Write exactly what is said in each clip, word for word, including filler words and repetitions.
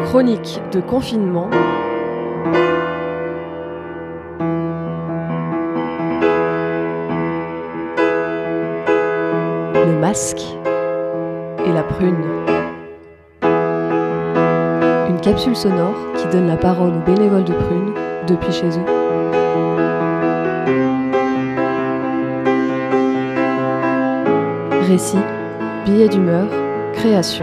Chronique de confinement. Le masque et la prune. Une capsule sonore qui donne la parole aux bénévoles de Prune depuis chez eux. Récit, billets d'humeur, création.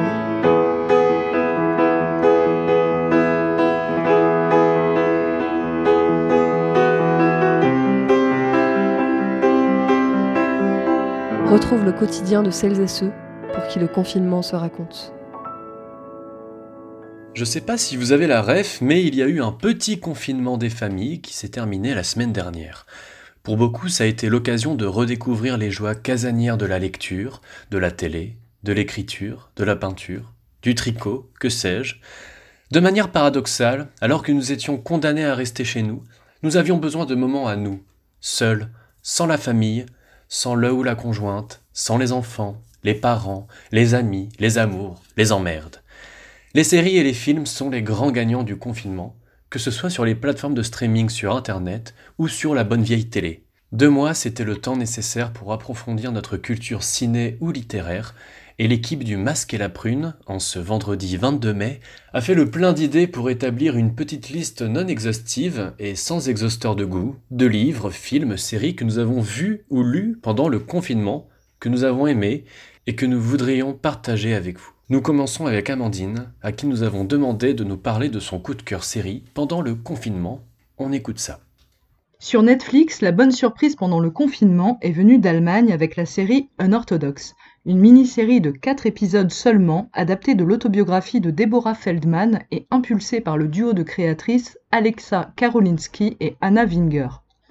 Retrouve le quotidien de celles et ceux pour qui le confinement se raconte. Je sais pas si vous avez la ref, mais il y a eu un petit confinement des familles qui s'est terminé la semaine dernière. Pour beaucoup, ça a été l'occasion de redécouvrir les joies casanières de la lecture, de la télé, de l'écriture, de la peinture, du tricot, que sais-je. De manière paradoxale, alors que nous étions condamnés à rester chez nous, nous avions besoin de moments à nous, seuls, sans la famille, sans le ou la conjointe, sans les enfants, les parents, les amis, les amours, les emmerdes. Les séries et les films sont les grands gagnants du confinement, que ce soit sur les plateformes de streaming sur Internet ou sur la bonne vieille télé. Deux mois, c'était le temps nécessaire pour approfondir notre culture ciné ou littéraire, et l'équipe du Masque et la Prune, en ce vendredi vingt-deux mai, a fait le plein d'idées pour établir une petite liste non exhaustive et sans exhausteur de goût, de livres, films, séries que nous avons vus ou lus pendant le confinement, que nous avons aimés et que nous voudrions partager avec vous. Nous commençons avec Amandine, à qui nous avons demandé de nous parler de son coup de cœur série pendant le confinement. On écoute ça. Sur Netflix, la bonne surprise pendant le confinement est venue d'Allemagne avec la série Unorthodox, une mini-série de quatre épisodes seulement, adaptée de l'autobiographie de Deborah Feldman et impulsée par le duo de créatrices Alexa Karolinski et Anna Winger.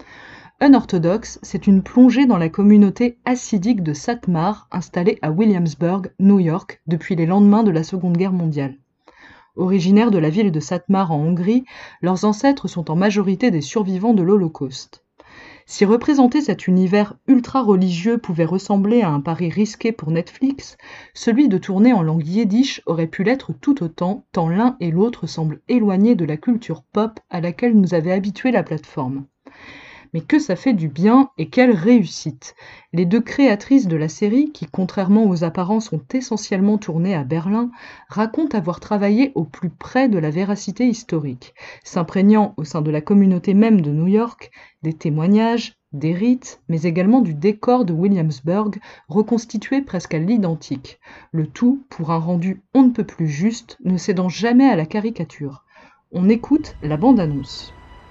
Unorthodox, c'est une plongée dans la communauté hassidique de Satmar, installée à Williamsburg, New York, depuis les lendemains de la Seconde Guerre mondiale. Originaires de la ville de Satmar en Hongrie, leurs ancêtres sont en majorité des survivants de l'Holocauste. Si représenter cet univers ultra-religieux pouvait ressembler à un pari risqué pour Netflix, celui de tourner en langue yiddish aurait pu l'être tout autant, tant l'un et l'autre semblent éloignés de la culture pop à laquelle nous avait habitué la plateforme. Mais que ça fait du bien et quelle réussite! Les deux créatrices de la série, qui contrairement aux apparences sont essentiellement tournées à Berlin, racontent avoir travaillé au plus près de la véracité historique, s'imprégnant au sein de la communauté même de New York des témoignages, des rites, mais également du décor de Williamsburg, reconstitué presque à l'identique. Le tout pour un rendu on ne peut plus juste, ne cédant jamais à la caricature. On écoute la bande-annonce.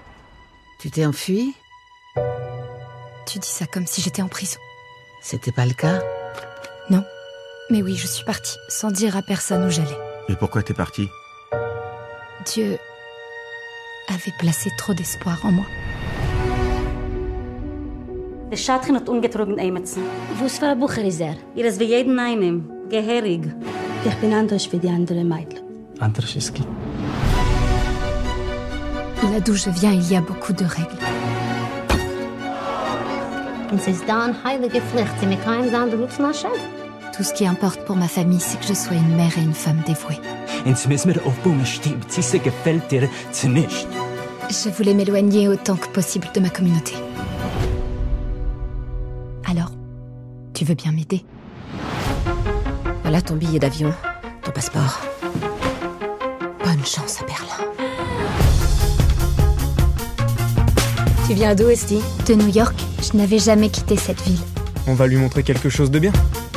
Tu t'es enfui ? Tu dis ça comme si j'étais en prison. C'était pas le cas ? Non. Mais oui, je suis partie, sans dire à personne où j'allais. Et pourquoi t'es partie ? Dieu avait placé trop d'espoir en moi. الشاطخن ungetrogen Eimetzen. Wo ist Frau Bucherizer? Ihr ist wie jeden einem, geherig. Ich bin anders wie die anderen Mädchen. Anders ist qui? Là d'où je viens, il y a beaucoup de règles. Und es ist da eine heilige Pflicht, sie mit keinem anderen Rufsmaschen. Tout ce qui importe pour ma famille, c'est que je sois une mère et une femme dévouées. Ins müssen wir aufbauen, stimmt. Sie gefällt dir nicht. Je voulais m'éloigner autant que possible de ma communauté. Alors, tu veux bien m'aider ? Voilà ton billet d'avion, ton passeport. Bonne chance à Berlin. Tu viens d'où, Esti ? De New York, je n'avais jamais quitté cette ville. On va lui montrer quelque chose de bien.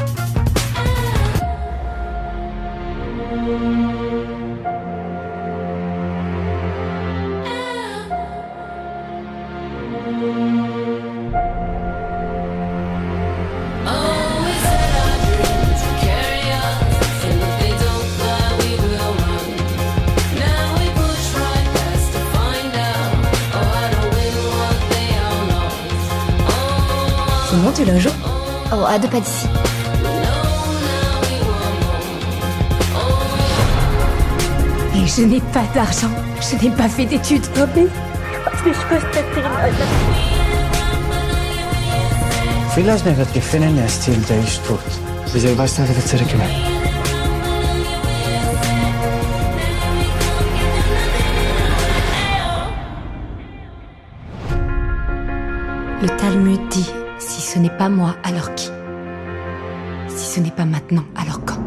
Comment tu la joues ? Oh, à deux pas d'ici. Et je n'ai pas d'argent. Je n'ai pas fait d'études. Robby, was mich kostet dir? Vielleicht wird gefunden, er Stil, der ist tot. Wieso weißt du, er wird zurückkommen? Le Talmud dit, si ce n'est pas moi, alors qui? Si ce n'est pas maintenant, alors quand?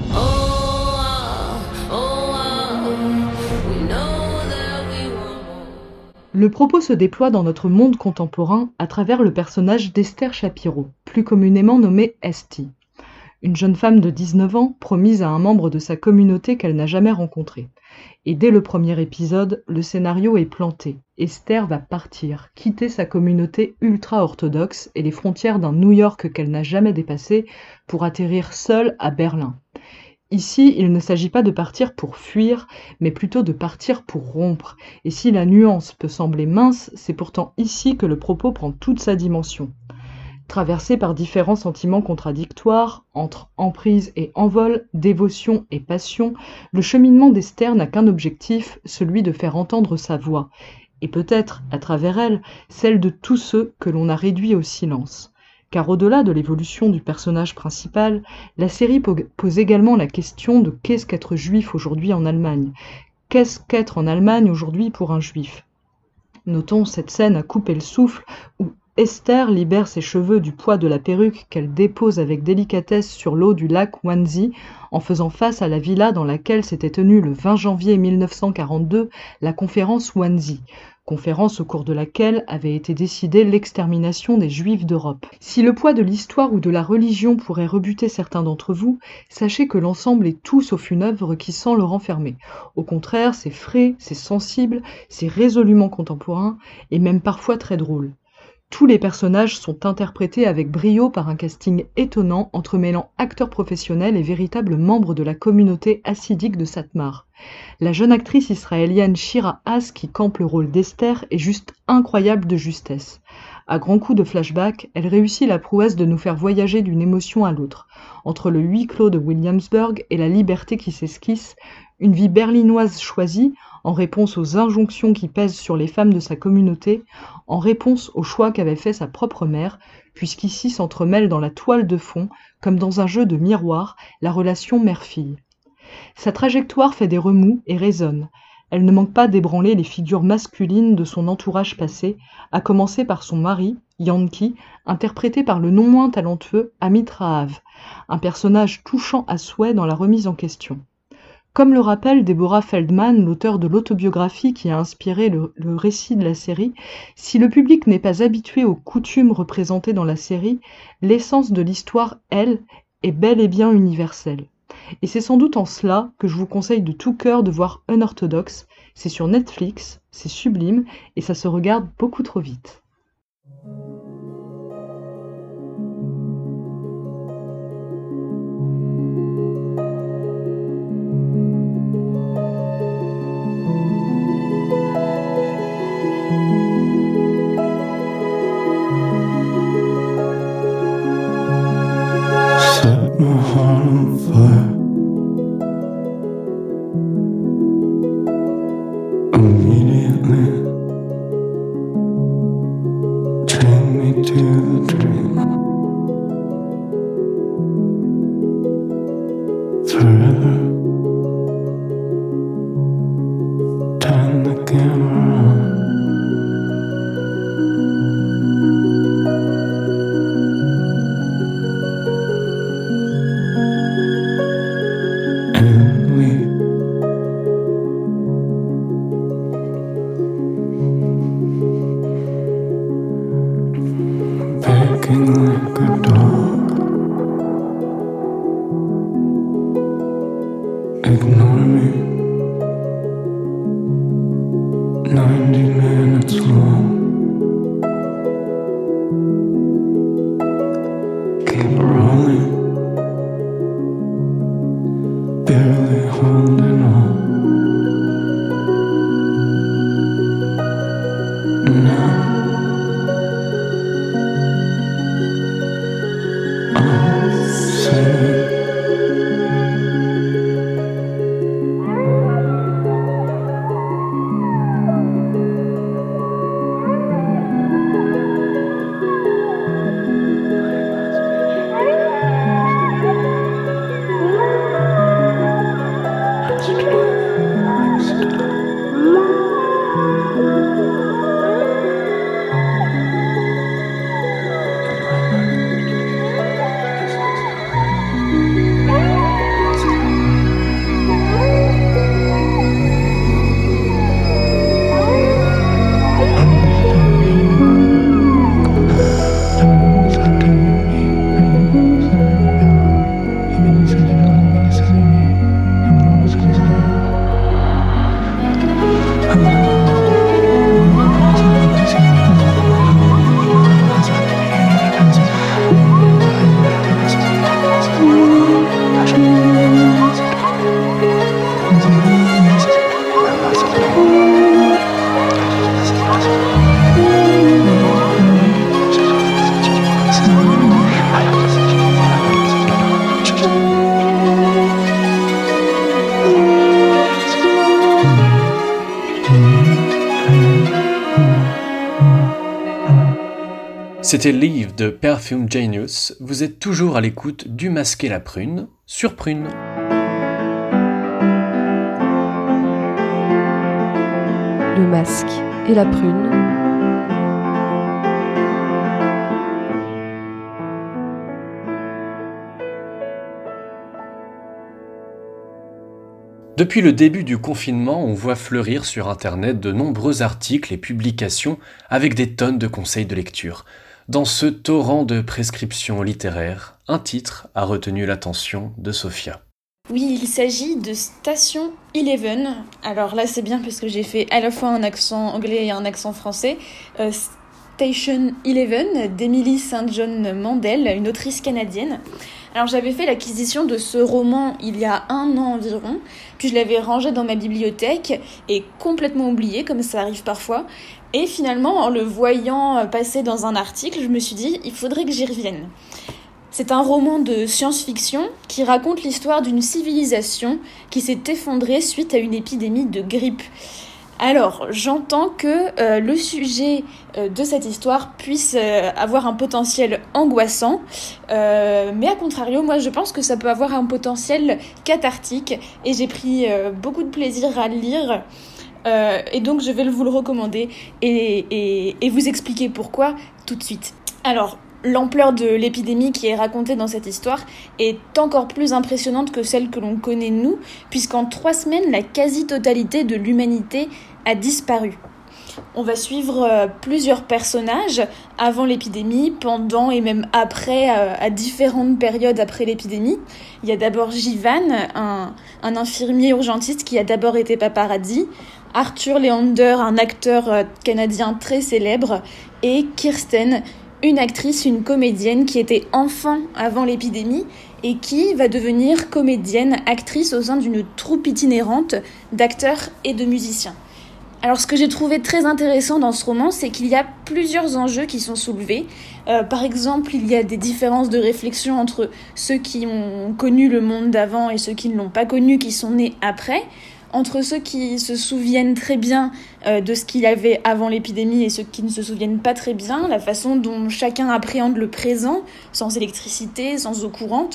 Le propos se déploie dans notre monde contemporain à travers le personnage d'Esther Shapiro, plus communément nommée Esti. Une jeune femme de dix-neuf ans promise à un membre de sa communauté qu'elle n'a jamais rencontré. Et dès le premier épisode, le scénario est planté. Esther va partir, quitter sa communauté ultra-orthodoxe et les frontières d'un New York qu'elle n'a jamais dépassé pour atterrir seule à Berlin. Ici, il ne s'agit pas de partir pour fuir, mais plutôt de partir pour rompre. Et si la nuance peut sembler mince, c'est pourtant ici que le propos prend toute sa dimension. Traversé par différents sentiments contradictoires, entre emprise et envol, dévotion et passion, le cheminement d'Esther n'a qu'un objectif, celui de faire entendre sa voix, et peut-être, à travers elle, celle de tous ceux que l'on a réduits au silence. Car au-delà de l'évolution du personnage principal, la série pose également la question de qu'est-ce qu'être juif aujourd'hui en Allemagne. Qu'est-ce qu'être en Allemagne aujourd'hui pour un juif? Notons cette scène à couper le souffle où Esther libère ses cheveux du poids de la perruque qu'elle dépose avec délicatesse sur l'eau du lac Wannsee en faisant face à la villa dans laquelle s'était tenue le vingt janvier mille neuf cent quarante-deux la conférence Wannsee, conférence au cours de laquelle avait été décidée l'extermination des Juifs d'Europe. Si le poids de l'histoire ou de la religion pourrait rebuter certains d'entre vous, sachez que l'ensemble est tout sauf une œuvre qui sent le renfermer. Au contraire, c'est frais, c'est sensible, c'est résolument contemporain et même parfois très drôle. Tous les personnages sont interprétés avec brio par un casting étonnant entremêlant acteurs professionnels et véritables membres de la communauté hassidique de Satmar. La jeune actrice israélienne Shira Haas qui campe le rôle d'Esther est juste incroyable de justesse. À grands coups de flashback, elle réussit la prouesse de nous faire voyager d'une émotion à l'autre. Entre le huis clos de Williamsburg et la liberté qui s'esquisse, une vie berlinoise choisie, en réponse aux injonctions qui pèsent sur les femmes de sa communauté, en réponse au choix qu'avait fait sa propre mère, puisqu'ici s'entremêle dans la toile de fond, comme dans un jeu de miroir, la relation mère-fille. Sa trajectoire fait des remous et résonne. Elle ne manque pas d'ébranler les figures masculines de son entourage passé, à commencer par son mari, Yankee, interprété par le non moins talentueux Amit Rahav, un personnage touchant à souhait dans la remise en question. Comme le rappelle Deborah Feldman, l'auteur de l'autobiographie qui a inspiré le, le récit de la série, si le public n'est pas habitué aux coutumes représentées dans la série, l'essence de l'histoire, elle, est bel et bien universelle. Et c'est sans doute en cela que je vous conseille de tout cœur de voir Unorthodox. C'est sur Netflix, c'est sublime et ça se regarde beaucoup trop vite. Set my heart on fire. Immediately train me to the dream. Forever turn the camera on. And we begging like a dog. Ignore me. Ninety minutes long. Keep rolling. Barely holding on. Now I'm singing. C'était Leave de Perfume Genius. Vous êtes toujours à l'écoute du Masque et la Prune sur Prune. Le Masque et la Prune. Depuis le début du confinement, on voit fleurir sur Internet de nombreux articles et publications avec des tonnes de conseils de lecture. Dans ce torrent de prescriptions littéraires, un titre a retenu l'attention de Sophia. Oui, il s'agit de Station Eleven. Alors là, c'est bien parce que j'ai fait à la fois un accent anglais et un accent français. Euh, Station Eleven d'Emily Saint John Mandel, une autrice canadienne. Alors j'avais fait l'acquisition de ce roman il y a un an environ, puis je l'avais rangé dans ma bibliothèque et complètement oublié, comme ça arrive parfois. Et finalement, en le voyant passer dans un article, je me suis dit, il faudrait que j'y revienne. C'est un roman de science-fiction qui raconte l'histoire d'une civilisation qui s'est effondrée suite à une épidémie de grippe. Alors, j'entends que euh, le sujet euh, de cette histoire puisse euh, avoir un potentiel angoissant, euh, mais à contrario, moi je pense que ça peut avoir un potentiel cathartique, et j'ai pris euh, beaucoup de plaisir à le lire, euh, et donc je vais vous le recommander et, et, et vous expliquer pourquoi tout de suite. Alors, l'ampleur de l'épidémie qui est racontée dans cette histoire est encore plus impressionnante que celle que l'on connaît nous, puisqu'en trois semaines, la quasi-totalité de l'humanité a disparu. On va suivre euh, plusieurs personnages avant l'épidémie, pendant et même après, euh, à différentes périodes après l'épidémie. Il y a d'abord Jivan, un, un infirmier urgentiste qui a d'abord été paparazzi, Arthur Leander, un acteur euh, canadien très célèbre, et Kirsten, une actrice, une comédienne qui était enfant avant l'épidémie et qui va devenir comédienne, actrice au sein d'une troupe itinérante d'acteurs et de musiciens. Alors ce que j'ai trouvé très intéressant dans ce roman, c'est qu'il y a plusieurs enjeux qui sont soulevés. Euh, par exemple, il y a des différences de réflexion entre ceux qui ont connu le monde d'avant et ceux qui ne l'ont pas connu, qui sont nés après. Entre ceux qui se souviennent très bien euh, de ce qu'il y avait avant l'épidémie et ceux qui ne se souviennent pas très bien, la façon dont chacun appréhende le présent, sans électricité, sans eau courante.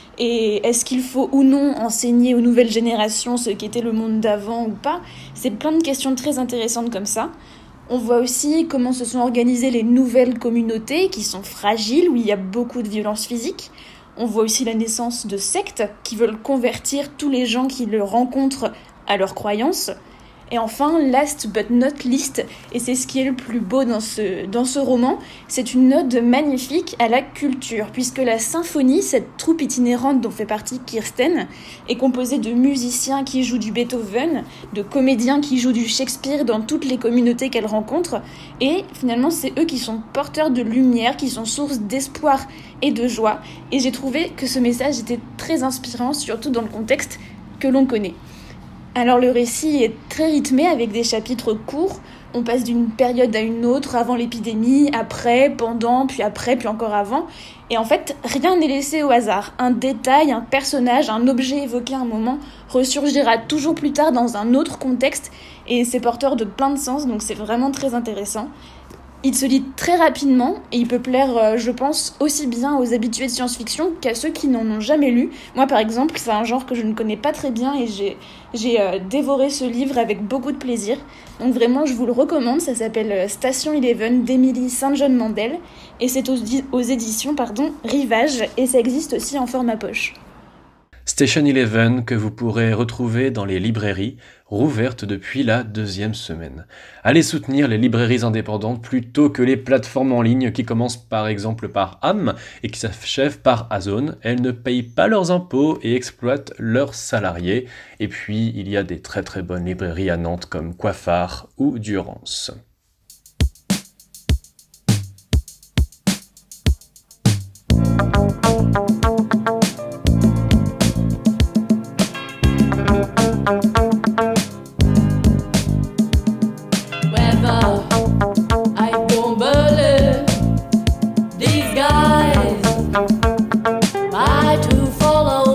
Et est-ce qu'il faut ou non enseigner aux nouvelles générations ce qu'était le monde d'avant ou pas ? C'est plein de questions très intéressantes comme ça. On voit aussi comment se sont organisées les nouvelles communautés qui sont fragiles, où il y a beaucoup de violences physiques. On voit aussi la naissance de sectes qui veulent convertir tous les gens qui le rencontrent à leurs croyances. Et enfin, last but not least, et c'est ce qui est le plus beau dans ce, dans ce roman, c'est une ode magnifique à la culture, puisque la symphonie, cette troupe itinérante dont fait partie Kirsten, est composée de musiciens qui jouent du Beethoven, de comédiens qui jouent du Shakespeare dans toutes les communautés qu'elle rencontre, et finalement c'est eux qui sont porteurs de lumière, qui sont source d'espoir et de joie, et j'ai trouvé que ce message était très inspirant, surtout dans le contexte que l'on connaît. Alors le récit est très rythmé avec des chapitres courts, on passe d'une période à une autre, avant l'épidémie, après, pendant, puis après, puis encore avant, et en fait rien n'est laissé au hasard. Un détail, un personnage, un objet évoqué à un moment ressurgira toujours plus tard dans un autre contexte, et c'est porteur de plein de sens, donc c'est vraiment très intéressant. Il se lit très rapidement et il peut plaire, euh, je pense, aussi bien aux habitués de science-fiction qu'à ceux qui n'en ont jamais lu. Moi, par exemple, c'est un genre que je ne connais pas très bien et j'ai, j'ai euh, dévoré ce livre avec beaucoup de plaisir. Donc vraiment, je vous le recommande. Ça s'appelle Station Eleven d'Emily Saint John Mandel et c'est aux, aux éditions pardon, Rivage et ça existe aussi en format poche. Station Eleven que vous pourrez retrouver dans les librairies, rouvertes depuis la deuxième semaine. Allez soutenir les librairies indépendantes plutôt que les plateformes en ligne qui commencent par exemple par Am et qui s'achèvent par Ozone. Elles ne payent pas leurs impôts et exploitent leurs salariés. Et puis il y a des très très bonnes librairies à Nantes comme Coiffard ou Durance.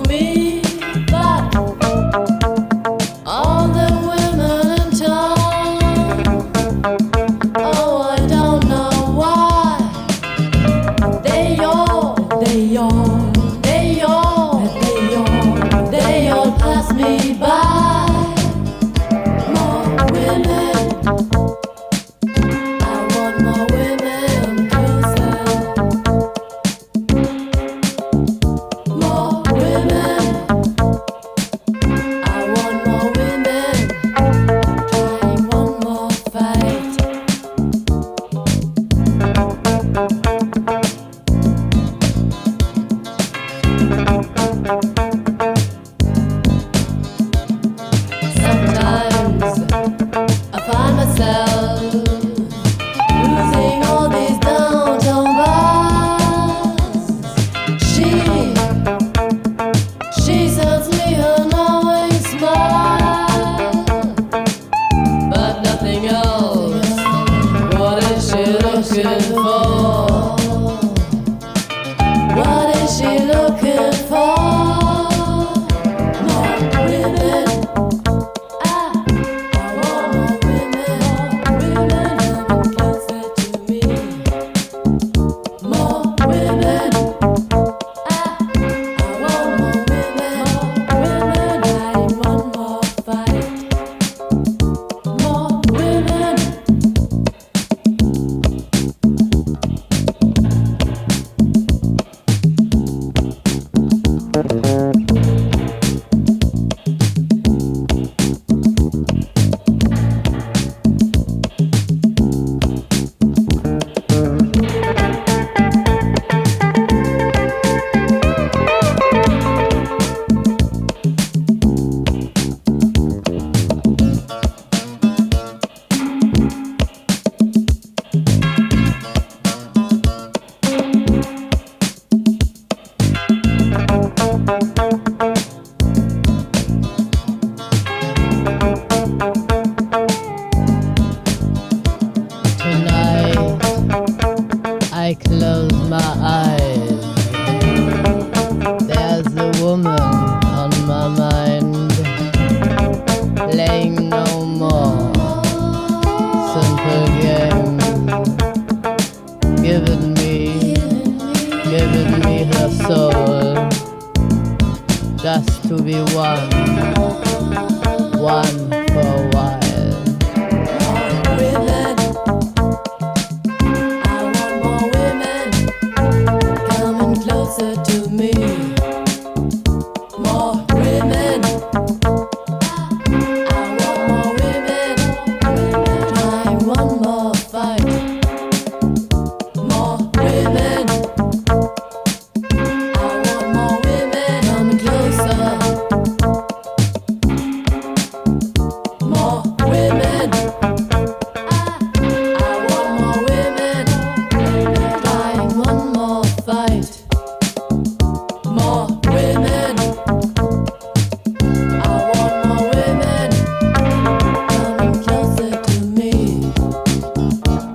All the women in town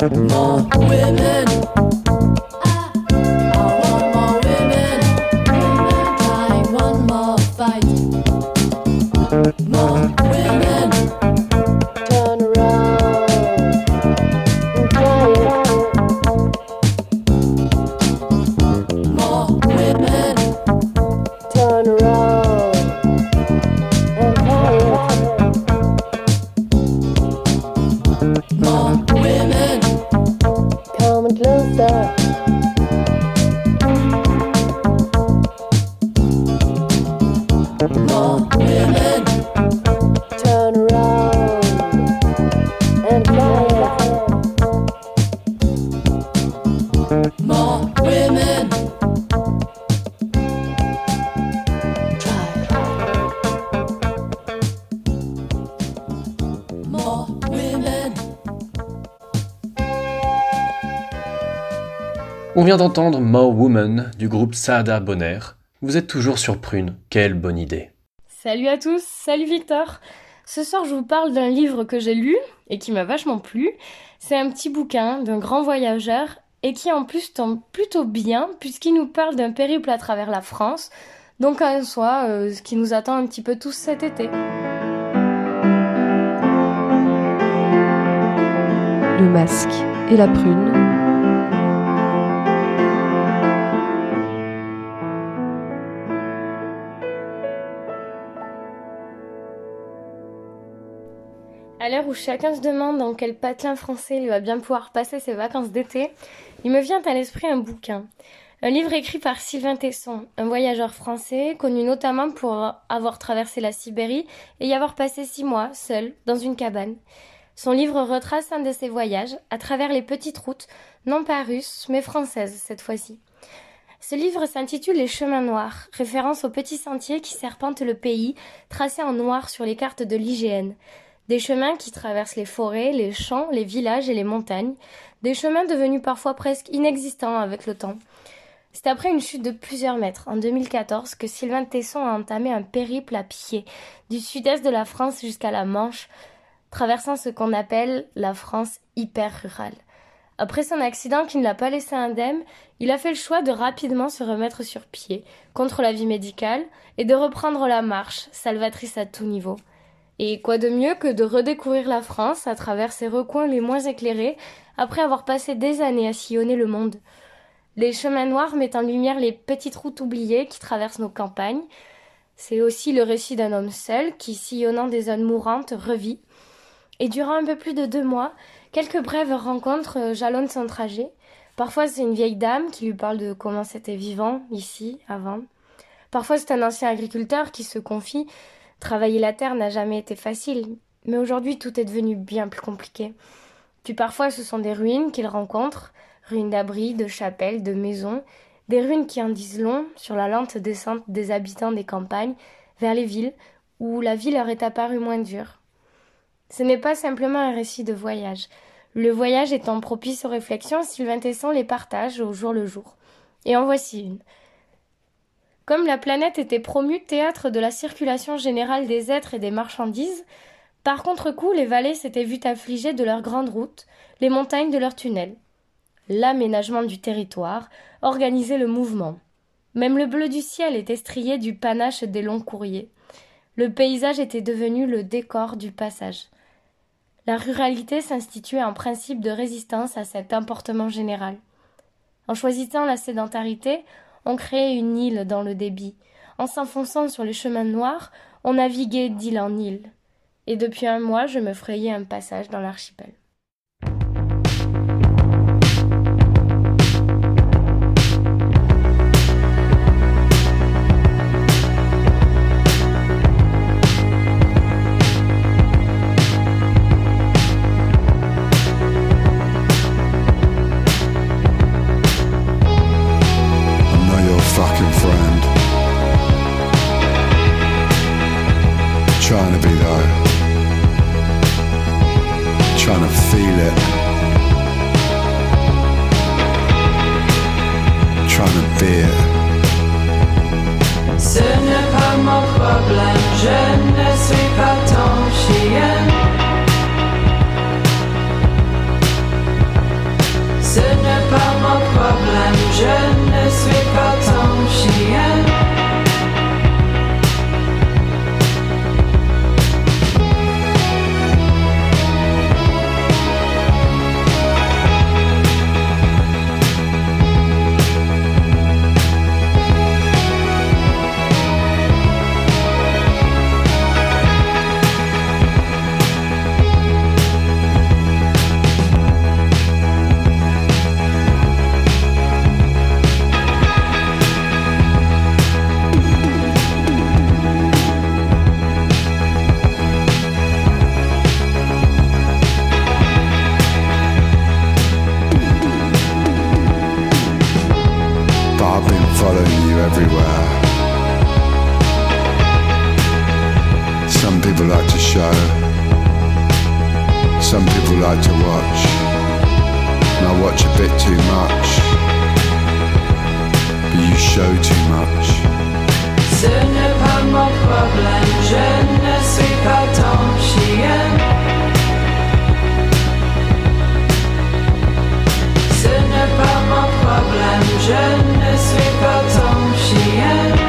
More women. I, I want more women. I want more fight. More women. Turn around and try it. More women. Turn around and try it. More women. Coming closer. More women. Turn around and try it. More women. Try. More women. On vient d'entendre More Woman du groupe Saada Bonner. Vous êtes toujours sur Prune, quelle bonne idée. Salut à tous, salut Victor. Ce soir je vous parle d'un livre que j'ai lu et qui m'a vachement plu. C'est un petit bouquin d'un grand voyageur et qui en plus tombe plutôt bien puisqu'il nous parle d'un périple à travers la France. Donc en soi, euh, ce qui nous attend un petit peu tous cet été. Le masque et la prune. À l'heure où chacun se demande dans quel patelin français il va bien pouvoir passer ses vacances d'été, il me vient à l'esprit un bouquin. Un livre écrit par Sylvain Tesson, un voyageur français connu notamment pour avoir traversé la Sibérie et y avoir passé six mois seul dans une cabane. Son livre retrace un de ses voyages à travers les petites routes, non pas russes mais françaises cette fois-ci. Ce livre s'intitule Les Chemins Noirs, référence aux petits sentiers qui serpentent le pays, tracés en noir sur les cartes de l'I G N. Des chemins qui traversent les forêts, les champs, les villages et les montagnes. Des chemins devenus parfois presque inexistants avec le temps. C'est après une chute de plusieurs mètres, en deux mille quatorze, que Sylvain Tesson a entamé un périple à pied, du sud-est de la France jusqu'à la Manche, traversant ce qu'on appelle la France hyper rurale. Après son accident qui ne l'a pas laissé indemne, il a fait le choix de rapidement se remettre sur pied, contre l'avis médical, et de reprendre la marche, salvatrice à tout niveau. Et quoi de mieux que de redécouvrir la France à travers ses recoins les moins éclairés, après avoir passé des années à sillonner le monde. Les chemins noirs mettent en lumière les petites routes oubliées qui traversent nos campagnes. C'est aussi le récit d'un homme seul qui, sillonnant des zones mourantes, revit. Et durant un peu plus de deux mois, quelques brèves rencontres jalonnent son trajet. Parfois c'est une vieille dame qui lui parle de comment c'était vivant, ici, avant. Parfois c'est un ancien agriculteur qui se confie. Travailler la terre n'a jamais été facile, mais aujourd'hui tout est devenu bien plus compliqué. Puis parfois ce sont des ruines qu'il rencontre, ruines d'abris, de chapelles, de maisons, des ruines qui en disent long sur la lente descente des habitants des campagnes vers les villes, où la vie leur est apparue moins dure. Ce n'est pas simplement un récit de voyage. Le voyage étant propice aux réflexions, Sylvain Tesson les partage au jour le jour. Et en voici une. Comme la planète était promue théâtre de la circulation générale des êtres et des marchandises, par contre-coup, les vallées s'étaient vues affligées de leurs grandes routes, les montagnes de leurs tunnels. L'aménagement du territoire organisait le mouvement. Même le bleu du ciel était strié du panache des longs courriers. Le paysage était devenu le décor du passage. La ruralité s'instituait en principe de résistance à cet emportement général. En choisissant la sédentarité, on créait une île dans le débit. En s'enfonçant sur les chemins noirs, on naviguait d'île en île. Et depuis un mois, je me frayais un passage dans l'archipel. Trying to be though, trying to feel it, trying to be it. Ce n'est pas mon problème, je ne suis pas ton chien. everywhere. Some people like to show, some people like to watch, and I watch a bit too much, but you show too much. Ce n'est pas mon problème, je ne suis pas ton chien. Ce n'est pas mon problème, je ne suis pas ton chien.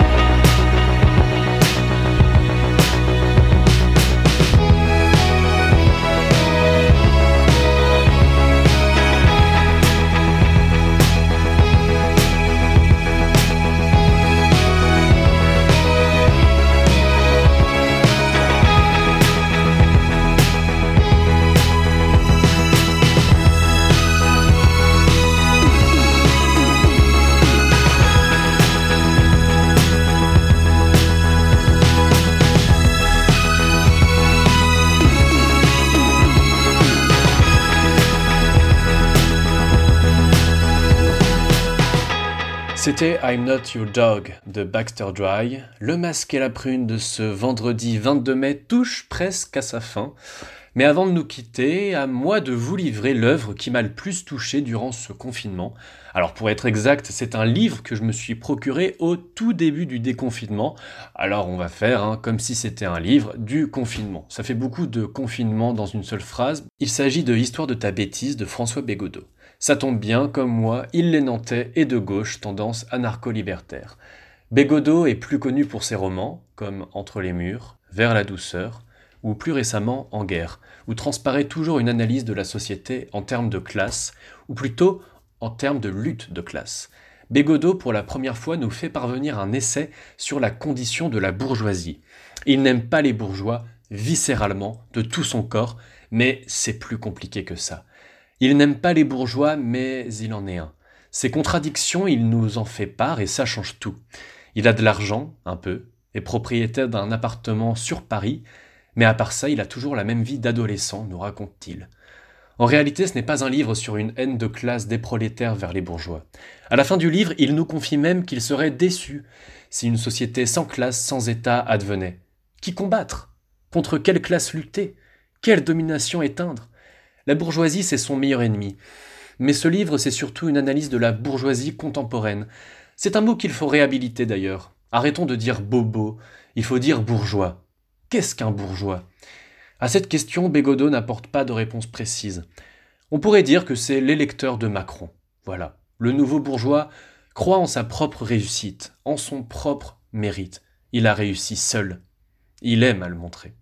C'était I'm Not Your Dog de Baxter Dry. Le Masque et la Prune de ce vendredi vingt-deux mai touche presque à sa fin. Mais avant de nous quitter, à moi de vous livrer l'œuvre qui m'a le plus touché durant ce confinement. Alors pour être exact, c'est un livre que je me suis procuré au tout début du déconfinement. Alors on va faire hein, comme si c'était un livre du confinement. Ça fait beaucoup de confinement dans une seule phrase. Il s'agit de Histoire de ta bêtise de François Bégodeau. Ça tombe bien, comme moi, il est nantais et de gauche, tendance anarcho-libertaire. Bégodeau est plus connu pour ses romans, comme Entre les murs, Vers la douceur, ou plus récemment En guerre, où transparaît toujours une analyse de la société en termes de classe, ou plutôt en termes de lutte de classe. Bégodeau, pour la première fois, nous fait parvenir un essai sur la condition de la bourgeoisie. Il n'aime pas les bourgeois, viscéralement, de tout son corps, mais c'est plus compliqué que ça. Il n'aime pas les bourgeois, mais il en est un. Ses contradictions, il nous en fait part et ça change tout. Il a de l'argent, un peu, est propriétaire d'un appartement sur Paris, mais à part ça, il a toujours la même vie d'adolescent, nous raconte-t-il. En réalité, ce n'est pas un livre sur une haine de classe des prolétaires vers les bourgeois. À la fin du livre, il nous confie même qu'il serait déçu si une société sans classe, sans État advenait. Qui combattre ? Contre quelle classe lutter ? Quelle domination éteindre ? La bourgeoisie, c'est son meilleur ennemi. Mais ce livre, c'est surtout une analyse de la bourgeoisie contemporaine. C'est un mot qu'il faut réhabiliter d'ailleurs. Arrêtons de dire bobo, il faut dire bourgeois. Qu'est-ce qu'un bourgeois ? À cette question, Bégodeau n'apporte pas de réponse précise. On pourrait dire que c'est l'électeur de Macron. Voilà. Le nouveau bourgeois croit en sa propre réussite, en son propre mérite. Il a réussi seul. Il aime à le montrer.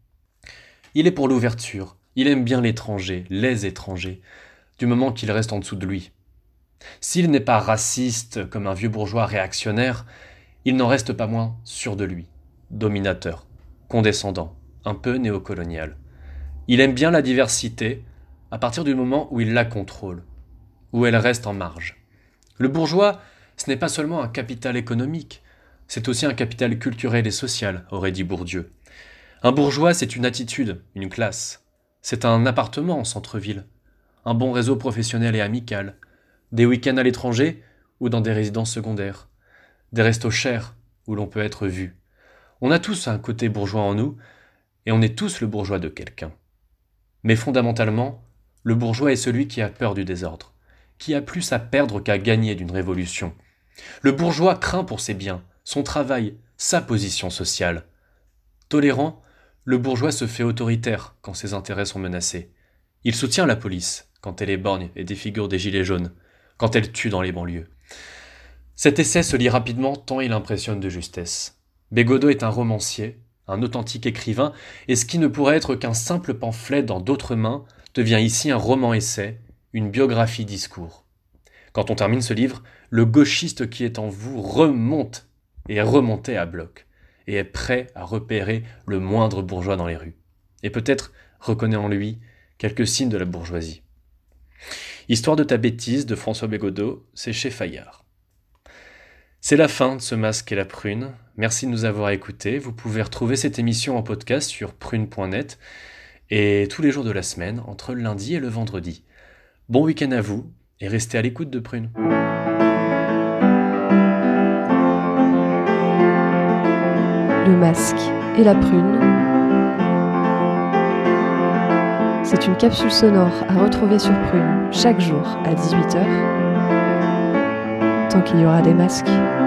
Il est pour l'ouverture. Il aime bien l'étranger, les étrangers, du moment qu'il reste en dessous de lui. S'il n'est pas raciste comme un vieux bourgeois réactionnaire, il n'en reste pas moins sûr de lui, dominateur, condescendant, un peu néocolonial. Il aime bien la diversité à partir du moment où il la contrôle, où elle reste en marge. Le bourgeois, ce n'est pas seulement un capital économique, c'est aussi un capital culturel et social, aurait dit Bourdieu. Un bourgeois, c'est une attitude, une classe. C'est un appartement en centre-ville, un bon réseau professionnel et amical, des week-ends à l'étranger ou dans des résidences secondaires, des restos chers où l'on peut être vu. On a tous un côté bourgeois en nous et on est tous le bourgeois de quelqu'un. Mais fondamentalement, le bourgeois est celui qui a peur du désordre, qui a plus à perdre qu'à gagner d'une révolution. Le bourgeois craint pour ses biens, son travail, sa position sociale. Tolérant, le bourgeois se fait autoritaire quand ses intérêts sont menacés. Il soutient la police quand elle éborgne et défigure des gilets jaunes, quand elle tue dans les banlieues. Cet essai se lit rapidement tant il impressionne de justesse. Bégodeau est un romancier, un authentique écrivain, et ce qui ne pourrait être qu'un simple pamphlet dans d'autres mains devient ici un roman-essai, une biographie-discours. Quand on termine ce livre, le gauchiste qui est en vous remonte et est remonté à bloc, et est prêt à repérer le moindre bourgeois dans les rues, et peut-être reconnaît en lui quelques signes de la bourgeoisie. Histoire de ta bêtise de François Bégodeau, c'est chez Fayard. C'est la fin de ce Masque et la Prune. Merci de nous avoir écoutés. Vous pouvez retrouver cette émission en podcast sur prune point net et tous les jours de la semaine, entre le lundi et le vendredi. Bon week-end à vous et restez à l'écoute de Prune. Le masque et la prune. C'est une capsule sonore à retrouver sur Prune chaque jour à dix-huit heures, tant qu'il y aura des masques.